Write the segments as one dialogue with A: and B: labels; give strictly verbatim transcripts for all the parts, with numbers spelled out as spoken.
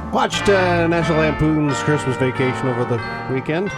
A: Watched uh, National Lampoon's Christmas Vacation over the weekend.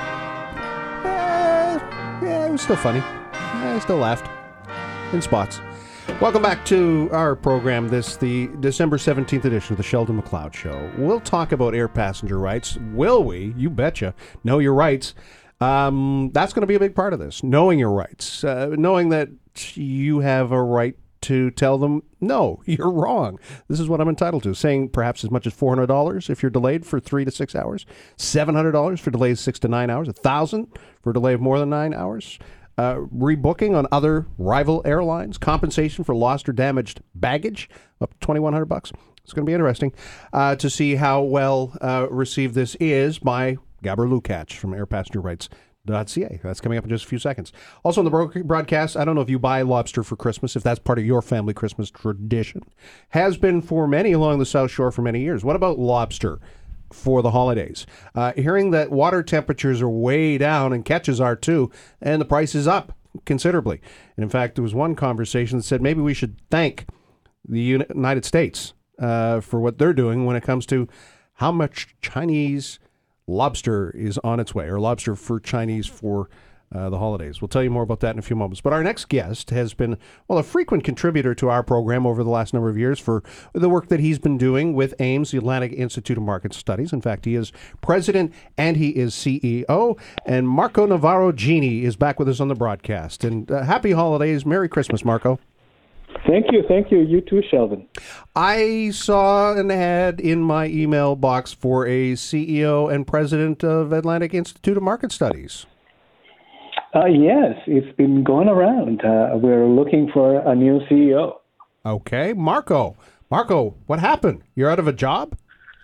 A: Uh, yeah, it was still funny. I still laughed. In spots. Welcome back to our program, this, the December seventeenth edition of the Sheldon McLeod Show. We'll talk about air passenger rights. Will we? You betcha. Know your rights. Um, that's going to be a big part of this. Knowing your rights. Uh, knowing that you have a right to tell them, no, you're wrong. This is what I'm entitled to. Saying perhaps as much as four hundred dollars if you're delayed for three to six hours, seven hundred dollars for delays six to nine hours, one thousand dollars for a delay of more than nine hours, uh, rebooking on other rival airlines, compensation for lost or damaged baggage, up to twenty-one hundred bucks. It's going to be interesting uh, to see how well uh, received this is by Gabor Lukács from air passenger rights dot c a. That's coming up in just a few seconds. Also on the bro- broadcast, I don't know if you buy lobster for Christmas, if that's part of your family Christmas tradition. Has been for many along the South Shore for many years. What about lobster for the holidays? Uh, hearing that water temperatures are way down and catches are too, and the price is up considerably. And in fact, there was one conversation that said maybe we should thank the United States uh, for what they're doing when it comes to how much Chinese lobster is on its way, or lobster for Chinese for uh, the holidays. We'll tell you more about that in a few moments. But our next guest has been, well, a frequent contributor to our program over the last number of years for the work that he's been doing with AIMS, the Atlantic Institute of Market Studies. In fact, he is president and he is C E O. And Marco Navarro Gini is back with us on the broadcast. And uh, happy holidays. Merry Christmas, Marco.
B: Thank you. Thank you. You too, Sheldon.
A: I saw an ad in my email box for a C E O and president of Atlantic Institute of Market Studies.
B: Uh, yes, it's been going around. Uh, we're looking for a new C E O.
A: Okay. Marco. Marco, what happened? You're out of a job?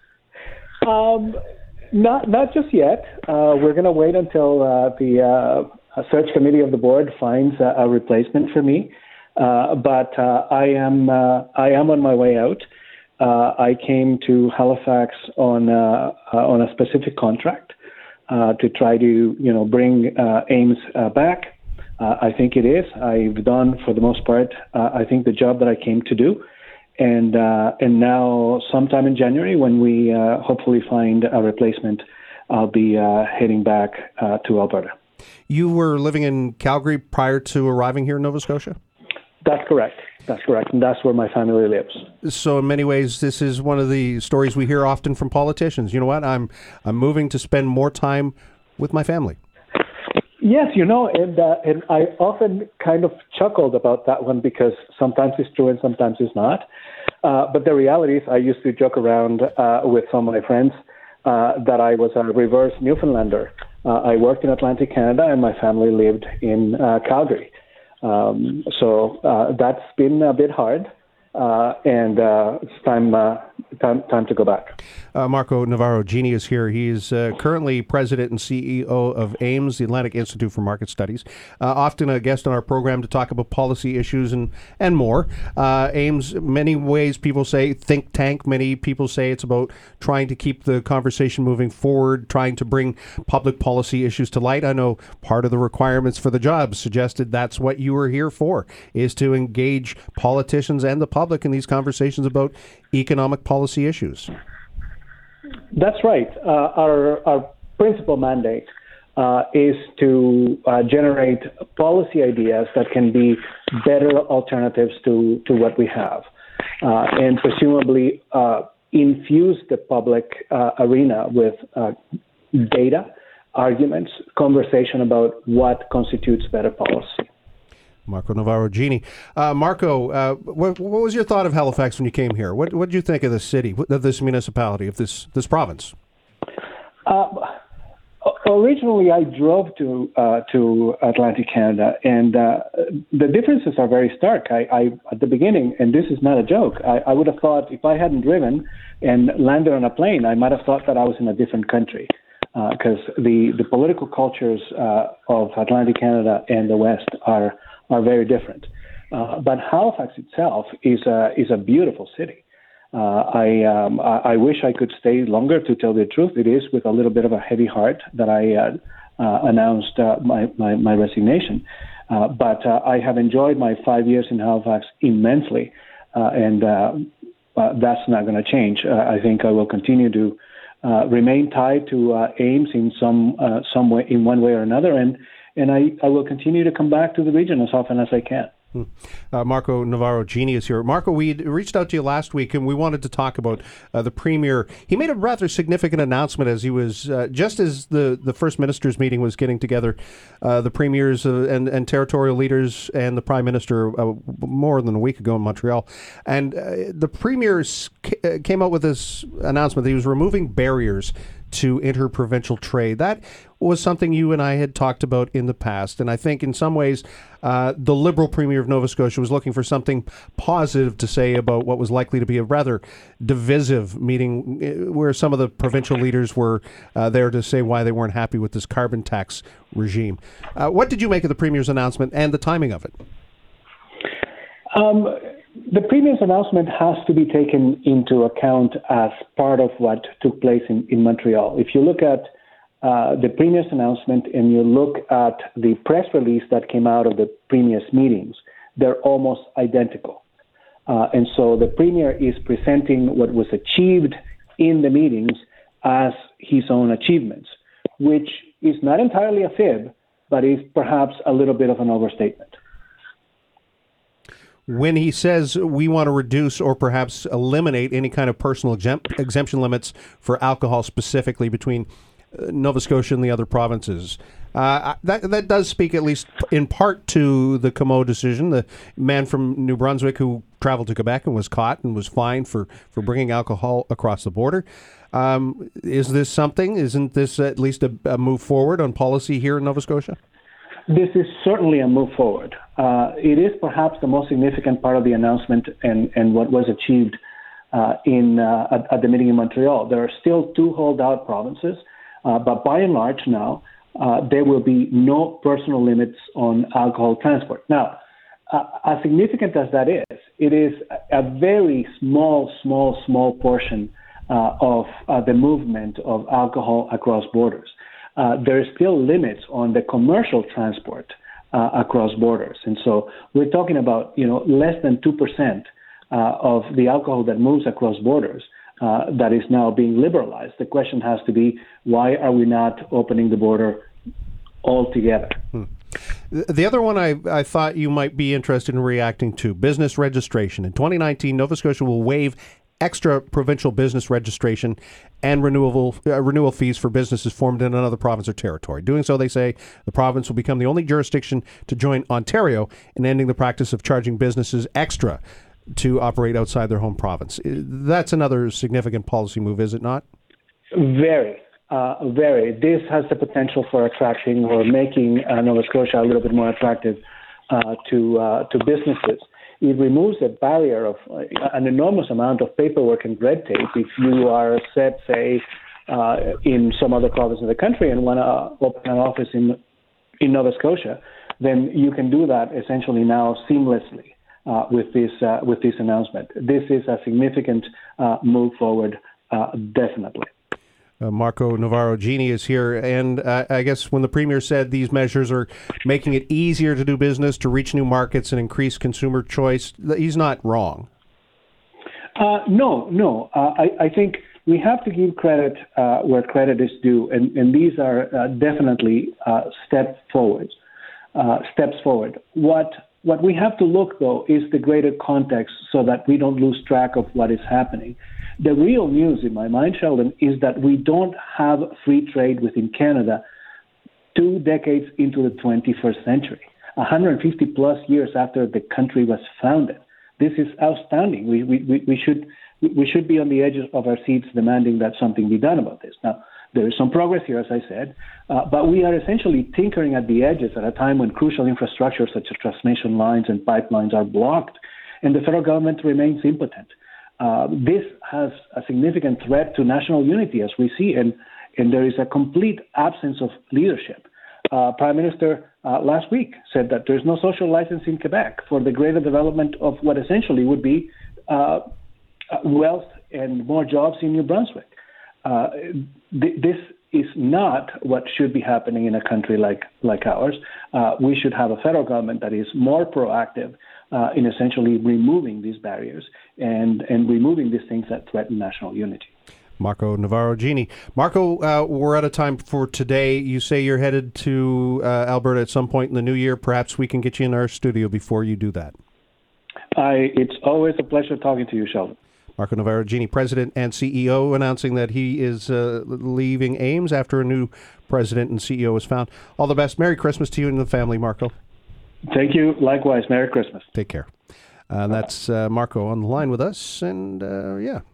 B: Um, not not just yet. Uh, we're going to wait until uh, the uh, search committee of the board finds a, a replacement for me. Uh, but uh, I am uh, I am on my way out. Uh, I came to Halifax on uh, uh, on a specific contract uh, to try to you know bring uh, AIMS uh, back. Uh, I think it is. I've done for the most part. Uh, I think the job that I came to do, and uh, and now sometime in January when we uh, hopefully find a replacement, I'll be uh, heading back uh, to Alberta.
A: You were living in Calgary prior to arriving here in Nova Scotia?
B: That's correct. That's correct. And that's where my family lives.
A: So in many ways, this is one of the stories we hear often from politicians. You know what? I'm I'm moving to spend more time with my family.
B: Yes, you know, and, uh, and I often kind of chuckled about that one because sometimes it's true and sometimes it's not. Uh, but the reality is I used to joke around uh, with some of my friends uh, that I was a reverse Newfoundlander. Uh, I worked in Atlantic Canada and my family lived in uh, Calgary. Um, so uh, that's been a bit hard, uh, and uh, it's time, uh, time time to go back.
A: Uh, Marco Navarro Gini is here. He is uh, currently president and C E O of AIMS, the Atlantic Institute for Market Studies. Uh, often a guest on our program to talk about policy issues and, and more. Uh, AIMS, many ways people say think tank. Many people say it's about trying to keep the conversation moving forward, trying to bring public policy issues to light. I know part of the requirements for the job suggested that's what you were here for, is to engage politicians and the public in these conversations about economic policy issues.
B: That's right. Uh, our our principal mandate uh, is to uh, generate policy ideas that can be better alternatives to, to what we have, uh, and presumably uh, infuse the public uh, arena with uh, data, arguments, conversation about what constitutes better policy.
A: Marco Navarro Gini. Uh, Marco, uh, what, what was your thought of Halifax when you came here? What what did you think of this city, of this municipality, of this this province?
B: Uh, originally, I drove to uh, to Atlantic Canada, and uh, the differences are very stark. I, I at the beginning, and this is not a joke, I, I would have thought if I hadn't driven and landed on a plane, I might have thought that I was in a different country. Because uh, the, the political cultures uh, of Atlantic Canada and the West are are very different. Uh, but Halifax itself is a is a beautiful city. Uh, I, um, I I wish I could stay longer. To tell the truth, it is with a little bit of a heavy heart that I uh, uh, announced uh, my, my my resignation. Uh, but uh, I have enjoyed my five years in Halifax immensely, uh, and uh, uh, that's not going to change. Uh, I think I will continue to uh, remain tied to uh, Ames in some uh, some way, in one way or another, and and I, I will continue to come back to the region as often as I can.
A: Uh, Marco Navarro Gini is here. Marco, we reached out to you last week and we wanted to talk about uh, the Premier. He made a rather significant announcement as he was, uh, just as the, the First Ministers meeting was getting together, uh, the Premiers uh, and, and territorial leaders and the Prime Minister uh, more than a week ago in Montreal. And uh, the Premier ca- came out with this announcement that he was removing barriers to interprovincial trade. That was something you and I had talked about in the past, and I think in some ways uh, the Liberal Premier of Nova Scotia was looking for something positive to say about what was likely to be a rather divisive meeting where some of the provincial leaders were uh, there to say why they weren't happy with this carbon tax regime. Uh, what did you make of the Premier's announcement and the timing of it?
B: Um, the Premier's announcement has to be taken into account as part of what took place in, in Montreal. If you look at uh, the Premier's announcement and you look at the press release that came out of the Premier's meetings, they're almost identical. Uh, and so the Premier is presenting what was achieved in the meetings as his own achievements, which is not entirely a fib, but is perhaps a little bit of an overstatement.
A: When he says we want to reduce or perhaps eliminate any kind of personal exempt, exemption limits for alcohol specifically between uh, Nova Scotia and the other provinces, uh, that that does speak at least in part to the Comeau decision, the man from New Brunswick who traveled to Quebec and was caught and was fined for, for bringing alcohol across the border. Um, is this something? Isn't this at least a, a move forward on policy here in Nova Scotia?
B: This is certainly a move forward. Uh, it is perhaps the most significant part of the announcement and, and what was achieved uh, in uh, at, at the meeting in Montreal. There are still two holdout provinces, uh, but by and large now, uh, there will be no personal limits on alcohol transport. Now, uh, as significant as that is, it is a very small, small, small portion uh, of uh, the movement of alcohol across borders. Uh, there are still limits on the commercial transport uh, across borders. And so we're talking about, you know, less than two percent uh, of the alcohol that moves across borders uh, that is now being liberalized. The question has to be, why are we not opening the border altogether?
A: Hmm. The other one I, I thought you might be interested in reacting to, business registration. In twenty nineteen, Nova Scotia will waive extra provincial business registration and renewable uh, renewal fees for businesses formed in another province or territory. Doing so, they say, the province will become the only jurisdiction to join Ontario in ending the practice of charging businesses extra to operate outside their home province. That's another significant policy move, is it not?
B: Very, uh, very. This has the potential for attracting or making uh, Nova Scotia a little bit more attractive uh, to uh, to businesses. It removes a barrier of uh, an enormous amount of paperwork and red tape. If you are set, say, uh, in some other province of the country and want to open an office in in Nova Scotia, then you can do that essentially now seamlessly uh, with this uh, with this announcement. This is a significant uh, move forward, uh, definitely.
A: Uh, Marco Navarro Gini is here, and uh, I guess when the Premier said these measures are making it easier to do business, to reach new markets and increase consumer choice, he's not wrong.
B: Uh, no, no. Uh, I, I think we have to give credit uh, where credit is due, and, and these are uh, definitely uh, step forwards, uh, steps forward. What what we have to look, though, is the greater context so that we don't lose track of what is happening. The real news in my mind, Sheldon, is that we don't have free trade within Canada two decades into the twenty-first century, one hundred fifty plus years after the country was founded. This is outstanding. We, we, we, should, we should be on the edges of our seats demanding that something be done about this. Now, there is some progress here, as I said, uh, but we are essentially tinkering at the edges at a time when crucial infrastructure such as transmission lines and pipelines are blocked, and the federal government remains impotent. Uh, this has a significant threat to national unity, as we see, and, and there is a complete absence of leadership. Uh, Prime Minister uh, last week said that there's no social license in Quebec for the greater development of what essentially would be uh, wealth and more jobs in New Brunswick. Uh, th- this is not what should be happening in a country like, like ours. Uh, we should have a federal government that is more proactive uh, in essentially removing these barriers and, and removing these things that threaten national unity.
A: Marco Navarro Gini. Marco, uh, we're out of time for today. You say you're headed to uh, Alberta at some point in the new year. Perhaps we can get you in our studio before you do that.
B: I, it's always a pleasure talking to you, Sheldon.
A: Marco Navarro Gini, President and C E O, announcing that he is uh, leaving Ames after a new president and C E O is found. All the best. Merry Christmas to you and the family, Marco.
B: Thank you. Likewise. Merry Christmas.
A: Take care. Uh, that's uh, Marco on the line with us. And, uh, yeah,